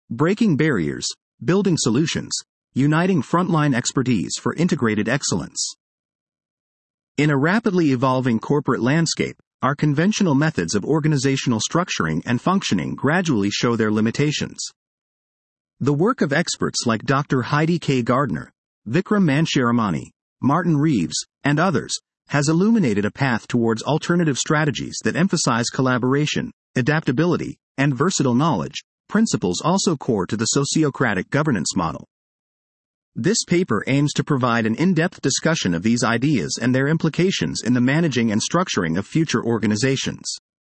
Breaking barriers, building solutions, uniting frontline expertise for integrated excellence. In a rapidly evolving corporate landscape, our conventional methods of organizational structuring and functioning gradually show their limitations. The work of experts like Dr. Heidi K. Gardner, Vikram Mansharamani, Martin Reeves, and others has illuminated a path towards alternative strategies that emphasize collaboration, adaptability, and versatile knowledge, principles also core to the sociocratic governance model. This paper aims to provide an in-depth discussion of these ideas and their implications in the managing and structuring of future organizations.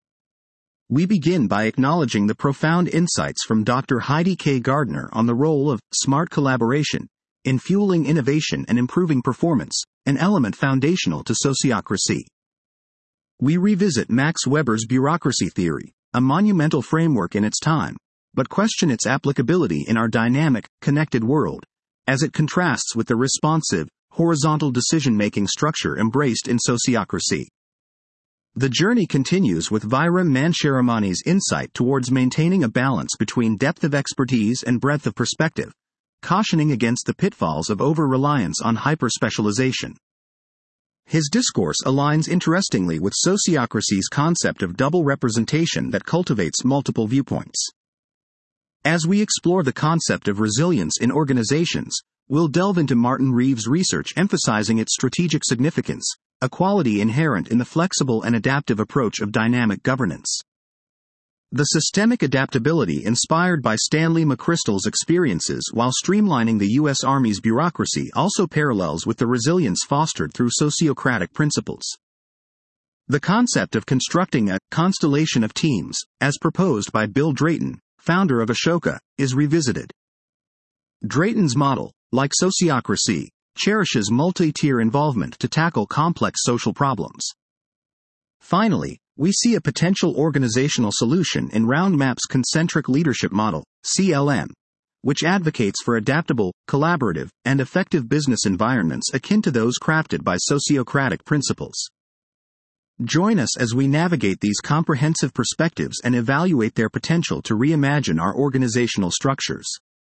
We begin by acknowledging the profound insights from Dr. Heidi K. Gardner on the role of smart collaboration in fueling innovation and improving performance, an element foundational to sociocracy. We revisit Max Weber's bureaucracy theory, a monumental framework in its time, but question its applicability in our dynamic, connected world, as it contrasts with the responsive, horizontal decision-making structure embraced in sociocracy. The journey continues with Vikram Mansharamani's insight towards maintaining a balance between depth of expertise and breadth of perspective, cautioning against the pitfalls of over-reliance on hyper-specialization. His discourse aligns interestingly with sociocracy's concept of double representation that cultivates multiple viewpoints. As we explore the concept of resilience in organizations, we'll delve into Martin Reeves' research emphasizing its strategic significance, a quality inherent in the flexible and adaptive approach of dynamic governance. The systemic adaptability inspired by Stanley McChrystal's experiences while streamlining the U.S. Army's bureaucracy also parallels with the resilience fostered through sociocratic principles. The concept of constructing a constellation of teams, as proposed by Bill Drayton, founder of Ashoka, is revisited. Drayton's model, like sociocracy, cherishes multi-tier involvement to tackle complex social problems. Finally, we see a potential organizational solution in Roundmap's concentric leadership model, CLM, which advocates for adaptable, collaborative, and effective business environments akin to those crafted by sociocratic principles. Join us as we navigate these comprehensive perspectives and evaluate their potential to reimagine our organizational structures.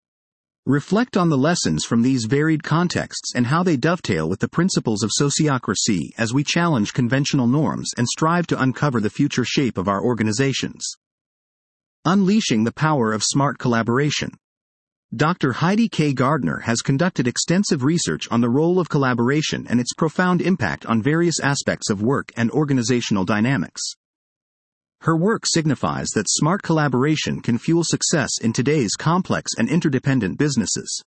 Reflect on the lessons from these varied contexts and how they dovetail with the principles of sociocracy as we challenge conventional norms and strive to uncover the future shape of our organizations. Unleashing the power of smart collaboration. Dr. Heidi K. Gardner has conducted extensive research on the role of collaboration and its profound impact on various aspects of work and organizational dynamics. Her work signifies that smart collaboration can fuel success in today's complex and interdependent businesses.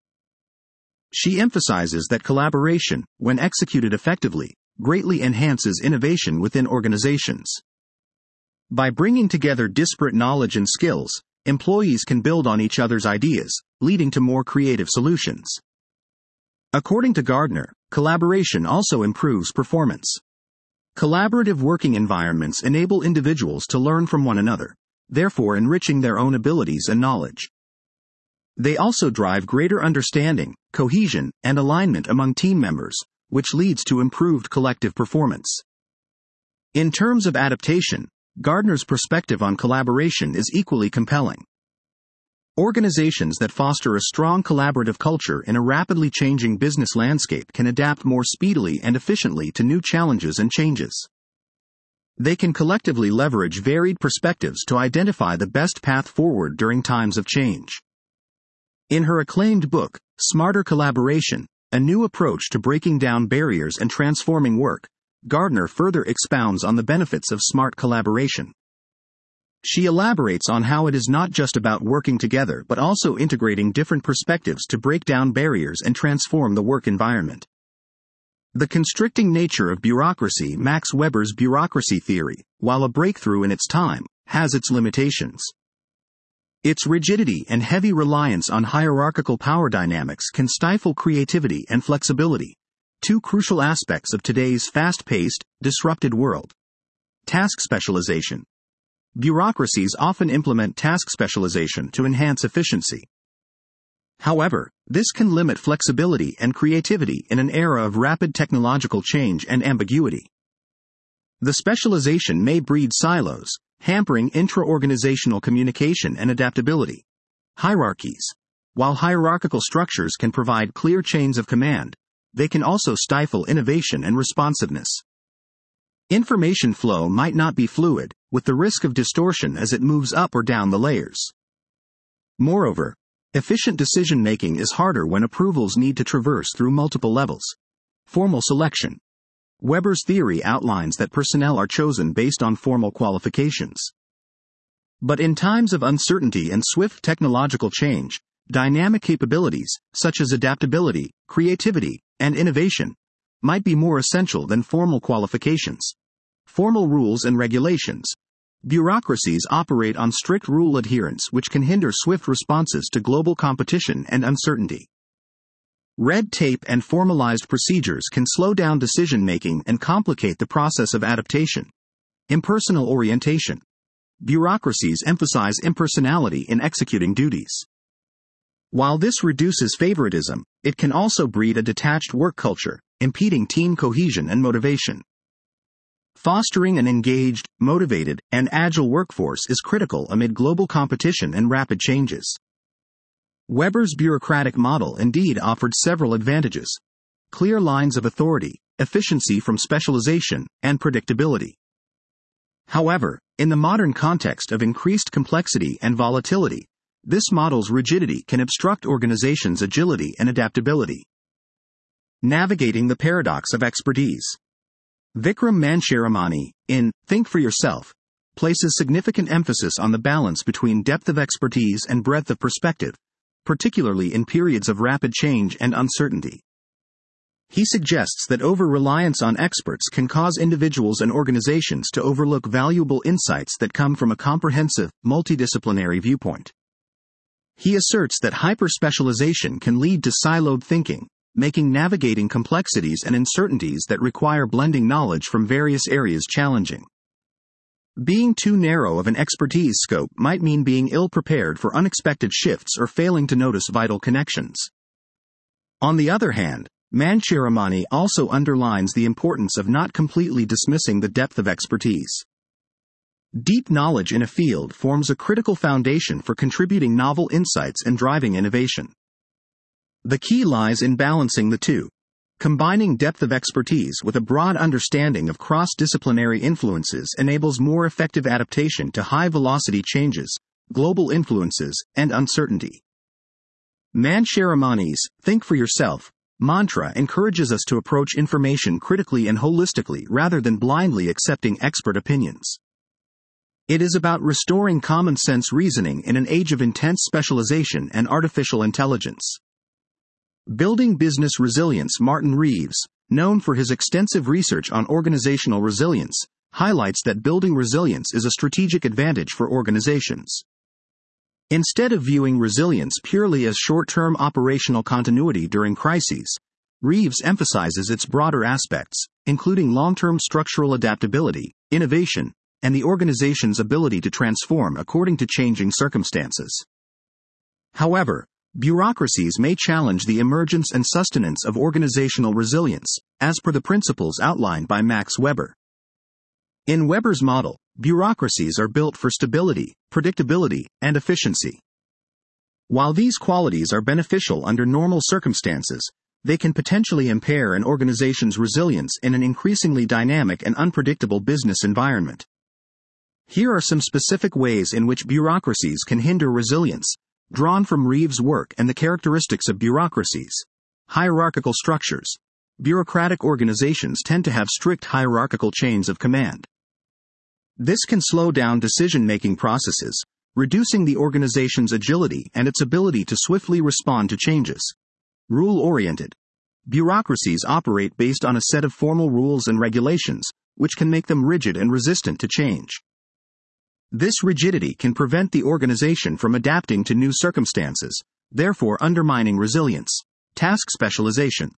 She emphasizes that collaboration, when executed effectively, greatly enhances innovation within organizations. By bringing together disparate knowledge and skills, employees can build on each other's ideas, leading to more creative solutions. According to Gardner, collaboration also improves performance. Collaborative working environments enable individuals to learn from one another, therefore enriching their own abilities and knowledge. They also drive greater understanding, cohesion, and alignment among team members, which leads to improved collective performance. In terms of adaptation, Gardner's perspective on collaboration is equally compelling. Organizations that foster a strong collaborative culture in a rapidly changing business landscape can adapt more speedily and efficiently to new challenges and changes. They can collectively leverage varied perspectives to identify the best path forward during times of change. In her acclaimed book, Smarter Collaboration, A New Approach to Breaking Down Barriers and Transforming Work, Gardner further expounds on the benefits of smart collaboration. She elaborates on how it is not just about working together but also integrating different perspectives to break down barriers and transform the work environment. The constricting nature of bureaucracy. Max Weber's bureaucracy theory, while a breakthrough in its time, has its limitations. Its rigidity and heavy reliance on hierarchical power dynamics can stifle creativity and flexibility, two crucial aspects of today's fast-paced, disrupted world. Task specialization. Bureaucracies often implement task specialization to enhance efficiency. However, this can limit flexibility and creativity in an era of rapid technological change and ambiguity. The specialization may breed silos, hampering intra-organizational communication and adaptability. Hierarchies. While hierarchical structures can provide clear chains of command, they can also stifle innovation and responsiveness. Information flow might not be fluid, with the risk of distortion as it moves up or down the layers. Moreover, efficient decision-making is harder when approvals need to traverse through multiple levels. Formal selection. Weber's theory outlines that personnel are chosen based on formal qualifications. But in times of uncertainty and swift technological change, dynamic capabilities, such as adaptability, creativity, and innovation, might be more essential than formal qualifications. Formal rules and regulations. Bureaucracies operate on strict rule adherence, which can hinder swift responses to global competition and uncertainty. Red tape and formalized procedures can slow down decision-making and complicate the process of adaptation. Impersonal orientation. Bureaucracies emphasize impersonality in executing duties. While this reduces favoritism, it can also breed a detached work culture, impeding team cohesion and motivation. Fostering an engaged, motivated, and agile workforce is critical amid global competition and rapid changes. Weber's bureaucratic model indeed offered several advantages: clear lines of authority, efficiency from specialization, and predictability. However, in the modern context of increased complexity and volatility, this model's rigidity can obstruct organizations' agility and adaptability. Navigating the paradox of expertise. Vikram Mancharamani, in Think for Yourself, places significant emphasis on the balance between depth of expertise and breadth of perspective, particularly in periods of rapid change and uncertainty. He suggests that over-reliance on experts can cause individuals and organizations to overlook valuable insights that come from a comprehensive, multidisciplinary viewpoint. He asserts that hyper-specialization can lead to siloed thinking, making navigating complexities and uncertainties that require blending knowledge from various areas challenging. Being too narrow of an expertise scope might mean being ill-prepared for unexpected shifts or failing to notice vital connections. On the other hand, Mancharamani also underlines the importance of not completely dismissing the depth of expertise. Deep knowledge in a field forms a critical foundation for contributing novel insights and driving innovation. The key lies in balancing the two, combining depth of expertise with a broad understanding of cross-disciplinary influences enables more effective adaptation to high-velocity changes, global influences, and uncertainty. Mancharamani's Think for Yourself mantra encourages us to approach information critically and holistically rather than blindly accepting expert opinions. It is about restoring common-sense reasoning in an age of intense specialization and artificial intelligence. Building Business Resilience. Martin Reeves, known for his extensive research on organizational resilience, highlights that building resilience is a strategic advantage for organizations. Instead of viewing resilience purely as short-term operational continuity during crises, Reeves emphasizes its broader aspects, including long-term structural adaptability, innovation, and the organization's ability to transform according to changing circumstances. However, bureaucracies may challenge the emergence and sustenance of organizational resilience, as per the principles outlined by Max Weber. In Weber's model, bureaucracies are built for stability, predictability, and efficiency. While these qualities are beneficial under normal circumstances, they can potentially impair an organization's resilience in an increasingly dynamic and unpredictable business environment. Here are some specific ways in which bureaucracies can hinder resilience, drawn from Reeves' work and the characteristics of bureaucracies. Hierarchical structures. Bureaucratic organizations tend to have strict hierarchical chains of command. This can slow down decision-making processes, reducing the organization's agility and its ability to swiftly respond to changes. Rule-oriented. Bureaucracies operate based on a set of formal rules and regulations, which can make them rigid and resistant to change. This rigidity can prevent the organization from adapting to new circumstances, therefore undermining resilience. Task specialization.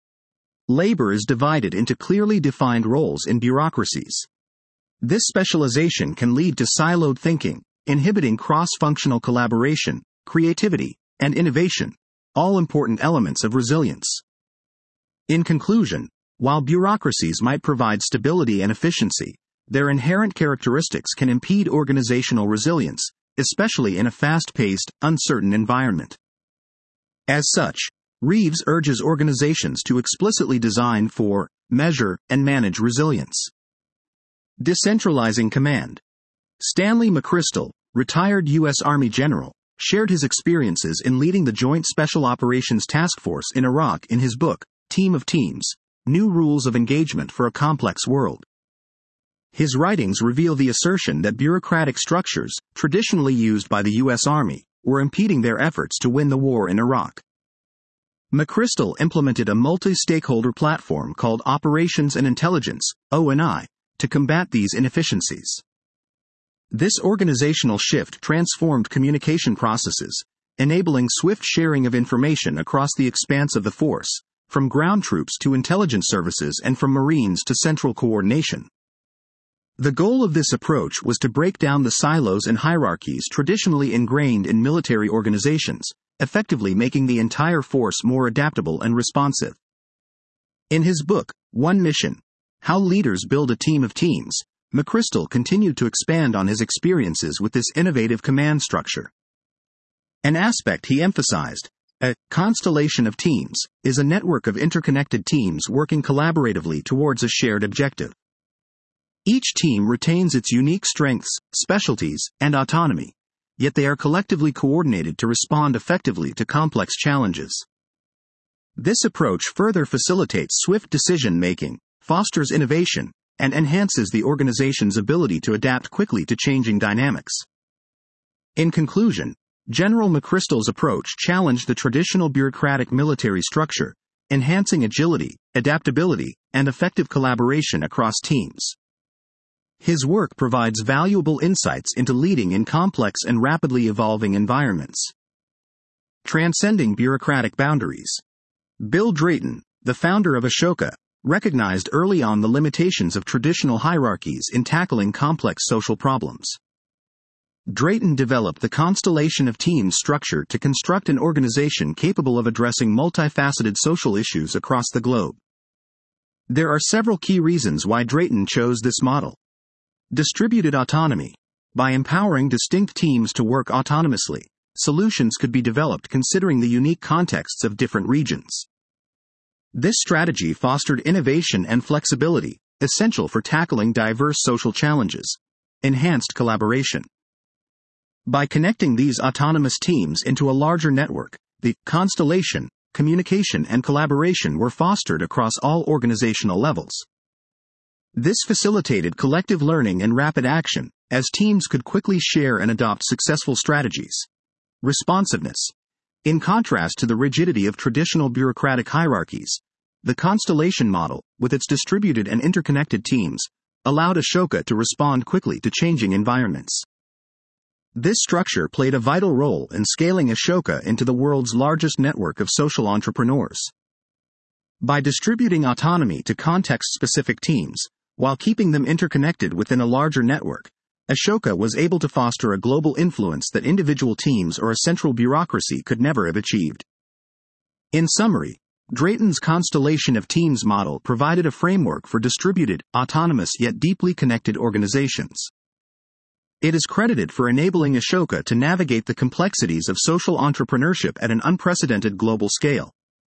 Labor is divided into clearly defined roles in bureaucracies. This specialization can lead to siloed thinking, inhibiting cross-functional collaboration, creativity, and innovation, all important elements of resilience. In conclusion, while bureaucracies might provide stability and efficiency, their inherent characteristics can impede organizational resilience, especially in a fast-paced, uncertain environment. As such, Reeves urges organizations to explicitly design for, measure, and manage resilience. Decentralizing command. Stanley McChrystal, retired U.S. Army general, shared his experiences in leading the Joint Special Operations Task Force in Iraq in his book, Team of Teams: New Rules of Engagement for a Complex World. His writings reveal the assertion that bureaucratic structures, traditionally used by the U.S. Army, were impeding their efforts to win the war in Iraq. McChrystal implemented a multi-stakeholder platform called Operations and Intelligence, O&I, to combat these inefficiencies. This organizational shift transformed communication processes, enabling swift sharing of information across the expanse of the force, from ground troops to intelligence services and from Marines to central coordination. The goal of this approach was to break down the silos and hierarchies traditionally ingrained in military organizations, effectively making the entire force more adaptable and responsive. In his book, One Mission: How Leaders Build a Team of Teams, McChrystal continued to expand on his experiences with this innovative command structure. An aspect he emphasized, a constellation of teams, is a network of interconnected teams working collaboratively towards a shared objective. Each team retains its unique strengths, specialties, and autonomy, yet they are collectively coordinated to respond effectively to complex challenges. This approach further facilitates swift decision-making, fosters innovation, and enhances the organization's ability to adapt quickly to changing dynamics. In conclusion, General McChrystal's approach challenged the traditional bureaucratic military structure, enhancing agility, adaptability, and effective collaboration across teams. His work provides valuable insights into leading in complex and rapidly evolving environments. Transcending bureaucratic boundaries. Bill Drayton, the founder of Ashoka, recognized early on the limitations of traditional hierarchies in tackling complex social problems. Drayton developed the constellation of teams structure to construct an organization capable of addressing multifaceted social issues across the globe. There are several key reasons why Drayton chose this model. Distributed autonomy. By empowering distinct teams to work autonomously, solutions could be developed considering the unique contexts of different regions. This strategy fostered innovation and flexibility, essential for tackling diverse social challenges. Enhanced collaboration. By connecting these autonomous teams into a larger network, the constellation, communication, and collaboration were fostered across all organizational levels. This facilitated collective learning and rapid action, as teams could quickly share and adopt successful strategies. Responsiveness. In contrast to the rigidity of traditional bureaucratic hierarchies, the constellation model, with its distributed and interconnected teams, allowed Ashoka to respond quickly to changing environments. This structure played a vital role in scaling Ashoka into the world's largest network of social entrepreneurs. By distributing autonomy to context-specific teams, while keeping them interconnected within a larger network, Ashoka was able to foster a global influence that individual teams or a central bureaucracy could never have achieved. In summary, Drayton's constellation of teams model provided a framework for distributed, autonomous yet deeply connected organizations. It is credited for enabling Ashoka to navigate the complexities of social entrepreneurship at an unprecedented global scale.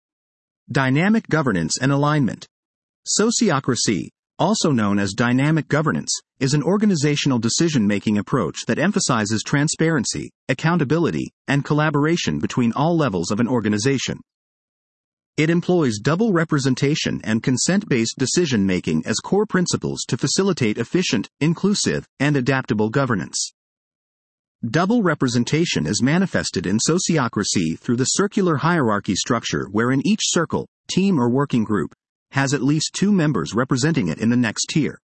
Dynamic governance and alignment. Sociocracy, also known as dynamic governance, is an organizational decision-making approach that emphasizes transparency, accountability, and collaboration between all levels of an organization. It employs double representation and consent-based decision-making as core principles to facilitate efficient, inclusive, and adaptable governance. Double representation is manifested in sociocracy through the circular hierarchy structure wherein each circle, team or working group, has at least two members representing it in the next tier.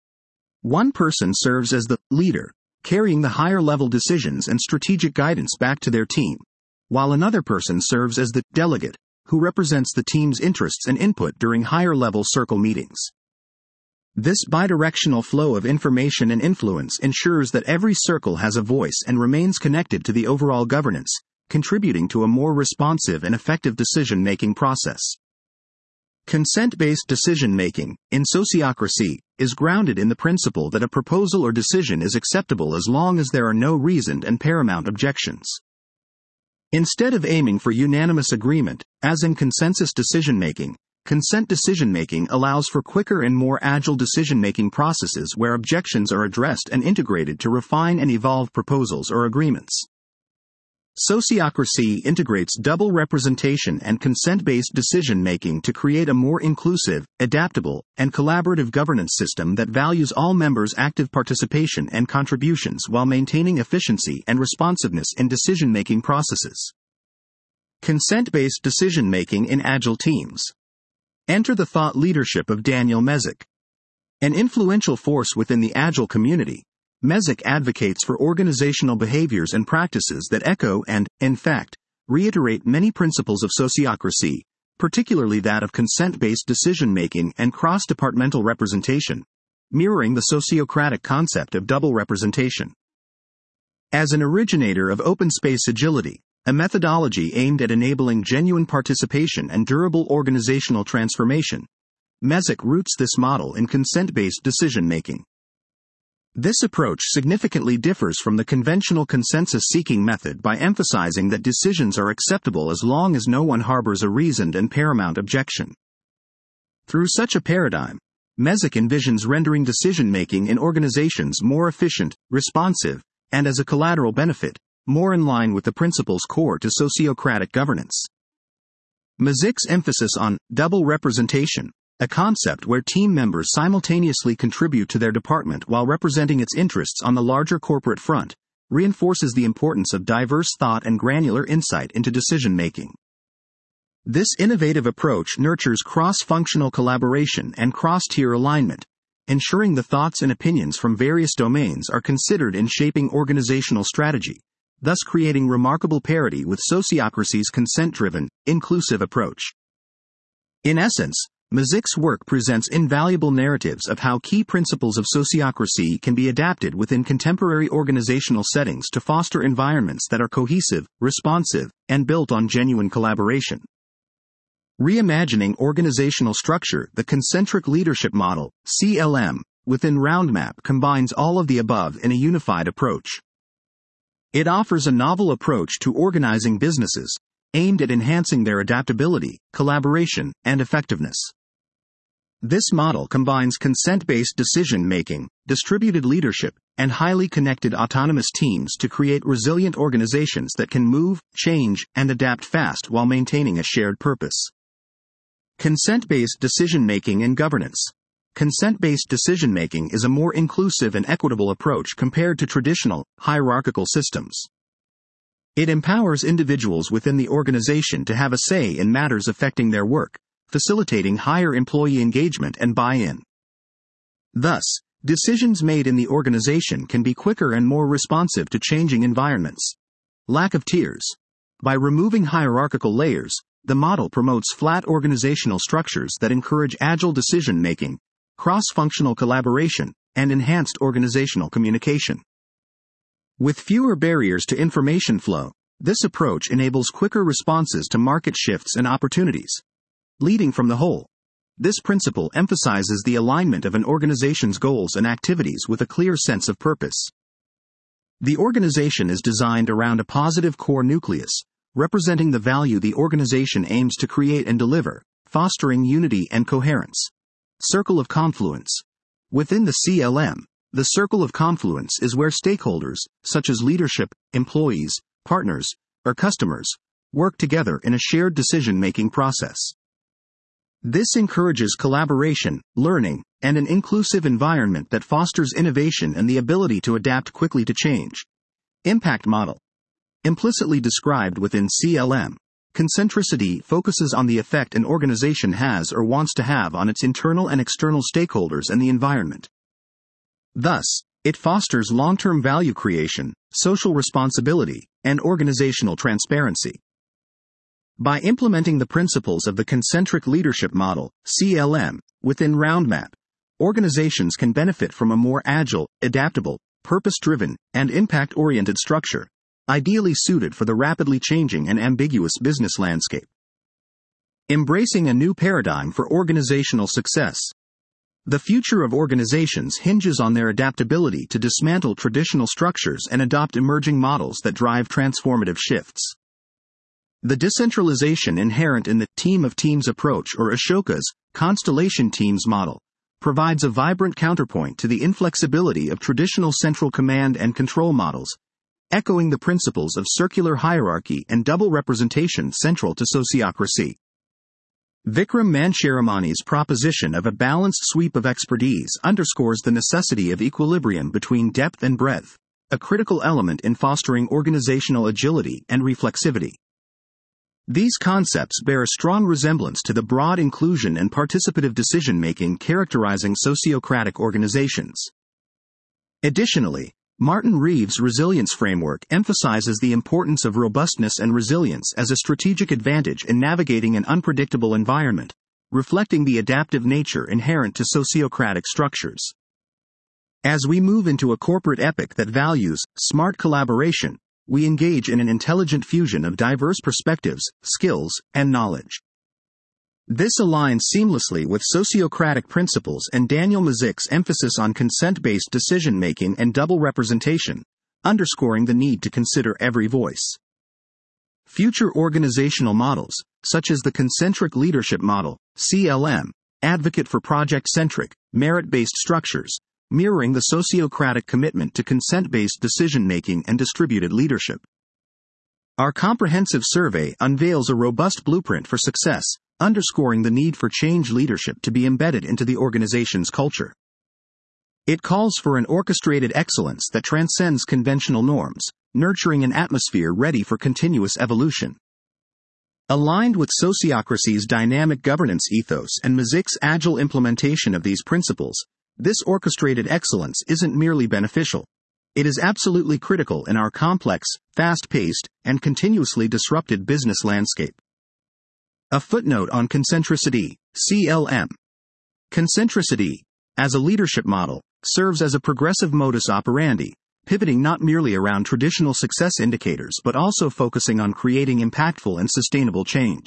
One person serves as the leader, carrying the higher-level decisions and strategic guidance back to their team, while another person serves as the delegate, who represents the team's interests and input during higher-level circle meetings. This bidirectional flow of information and influence ensures that every circle has a voice and remains connected to the overall governance, contributing to a more responsive and effective decision-making process. Consent-based decision-making, in sociocracy, is grounded in the principle that a proposal or decision is acceptable as long as there are no reasoned and paramount objections. Instead of aiming for unanimous agreement, as in consensus decision-making, consent decision-making allows for quicker and more agile decision-making processes where objections are addressed and integrated to refine and evolve proposals or agreements. Sociocracy integrates double representation and consent-based decision-making to create a more inclusive, adaptable, and collaborative governance system that values all members' active participation and contributions while maintaining efficiency and responsiveness in decision-making processes. Consent-based decision-making in agile teams. Enter the thought leadership of Daniel Mezek. An influential force within the agile community, Mezek advocates for organizational behaviors and practices that echo and, in fact, reiterate many principles of sociocracy, particularly that of consent-based decision-making and cross-departmental representation, mirroring the sociocratic concept of double representation. As an originator of open space agility, a methodology aimed at enabling genuine participation and durable organizational transformation, Mezek roots this model in consent-based decision-making. This approach significantly differs from the conventional consensus-seeking method by emphasizing that decisions are acceptable as long as no one harbors a reasoned and paramount objection. Through such a paradigm, Mezek envisions rendering decision-making in organizations more efficient, responsive, and as a collateral benefit, more in line with the principles core to sociocratic governance. Mezek's emphasis on double representation, a concept where team members simultaneously contribute to their department while representing its interests on the larger corporate front, reinforces the importance of diverse thought and granular insight into decision-making. This innovative approach nurtures cross-functional collaboration and cross-tier alignment, ensuring the thoughts and opinions from various domains are considered in shaping organizational strategy, thus creating remarkable parity with sociocracy's consent-driven, inclusive approach. In essence, Mezek's work presents invaluable narratives of how key principles of sociocracy can be adapted within contemporary organizational settings to foster environments that are cohesive, responsive, and built on genuine collaboration. Reimagining organizational structure, the concentric leadership model, CLM, within Roundmap combines all of the above in a unified approach. It offers a novel approach to organizing businesses, aimed at enhancing their adaptability, collaboration, and effectiveness. This model combines consent-based decision-making, distributed leadership, and highly connected autonomous teams to create resilient organizations that can move, change, and adapt fast while maintaining a shared purpose. Consent-based decision-making and governance. Consent-based decision-making is a more inclusive and equitable approach compared to traditional, hierarchical systems. It empowers individuals within the organization to have a say in matters affecting their work, facilitating higher employee engagement and buy-in. Thus, decisions made in the organization can be quicker and more responsive to changing environments. Lack of tiers. By removing hierarchical layers, the model promotes flat organizational structures that encourage agile decision-making, cross-functional collaboration, and enhanced organizational communication. With fewer barriers to information flow, this approach enables quicker responses to market shifts and opportunities. Leading from the whole. This principle emphasizes the alignment of an organization's goals and activities with a clear sense of purpose. The organization is designed around a positive core nucleus, representing the value the organization aims to create and deliver, fostering unity and coherence. Circle of confluence. Within the CLM, the circle of confluence is where stakeholders, such as leadership, employees, partners, or customers, work together in a shared decision-making process. This encourages collaboration, learning, and an inclusive environment that fosters innovation and the ability to adapt quickly to change. Impact model. Implicitly described within CLM, concentricity focuses on the effect an organization has or wants to have on its internal and external stakeholders and the environment. Thus, it fosters long-term value creation, social responsibility, and organizational transparency. By implementing the principles of the concentric leadership model, CLM, within Roundmap, organizations can benefit from a more agile, adaptable, purpose-driven, and impact-oriented structure, ideally suited for the rapidly changing and ambiguous business landscape. Embracing a new paradigm for organizational success. The future of organizations hinges on their adaptability to dismantle traditional structures and adopt emerging models that drive transformative shifts. The decentralization inherent in the team of teams approach, or Ashoka's constellation teams model, provides a vibrant counterpoint to the inflexibility of traditional central command and control models, echoing the principles of circular hierarchy and double representation central to sociocracy. Vikram Mansharamani's proposition of a balanced sweep of expertise underscores the necessity of equilibrium between depth and breadth, a critical element in fostering organizational agility and reflexivity. These concepts bear a strong resemblance to the broad inclusion and participative decision-making characterizing sociocratic organizations. Additionally, Martin Reeves' resilience framework emphasizes the importance of robustness and resilience as a strategic advantage in navigating an unpredictable environment, reflecting the adaptive nature inherent to sociocratic structures. As we move into a corporate epoch that values smart collaboration, we engage in an intelligent fusion of diverse perspectives, skills, and knowledge. This aligns seamlessly with sociocratic principles and Daniel Mazik's emphasis on consent-based decision-making and double representation, underscoring the need to consider every voice. Future organizational models, such as the concentric leadership model, CLM, advocate for project-centric, merit-based structures, mirroring the sociocratic commitment to consent-based decision-making and distributed leadership. Our comprehensive survey unveils a robust blueprint for success, underscoring the need for change leadership to be embedded into the organization's culture. It calls for an orchestrated excellence that transcends conventional norms, nurturing an atmosphere ready for continuous evolution. Aligned with sociocracy's dynamic governance ethos and Mazik's agile implementation of these principles, this orchestrated excellence isn't merely beneficial. It is absolutely critical in our complex, fast-paced, and continuously disrupted business landscape. A footnote on concentricity, CLM. Concentricity, as a leadership model, serves as a progressive modus operandi, pivoting not merely around traditional success indicators but also focusing on creating impactful and sustainable change.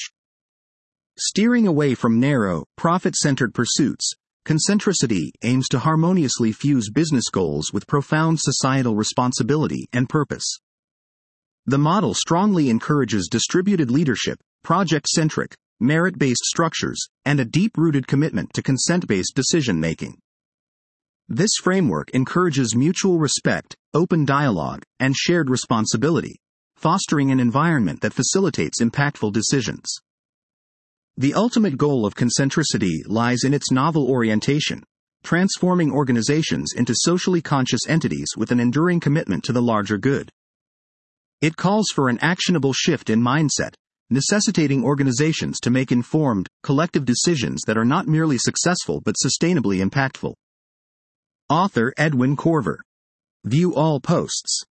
Steering away from narrow, profit-centered pursuits, concentricity aims to harmoniously fuse business goals with profound societal responsibility and purpose. The model strongly encourages distributed leadership, project-centric, merit-based structures, and a deep-rooted commitment to consent-based decision-making. This framework encourages mutual respect, open dialogue, and shared responsibility, fostering an environment that facilitates impactful decisions. The ultimate goal of concentricity lies in its novel orientation, transforming organizations into socially conscious entities with an enduring commitment to the larger good. It calls for an actionable shift in mindset, necessitating organizations to make informed, collective decisions that are not merely successful but sustainably impactful. Author Edwin Corver. View all posts.